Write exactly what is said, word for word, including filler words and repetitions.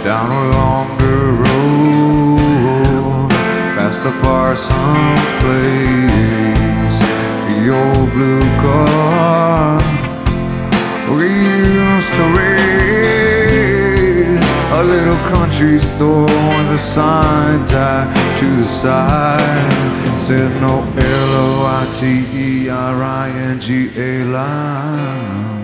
down along the road, past the Parsons place, the old blue car we used to race, a little country store with a sign tied to the side said no L O I T E R I N G A line.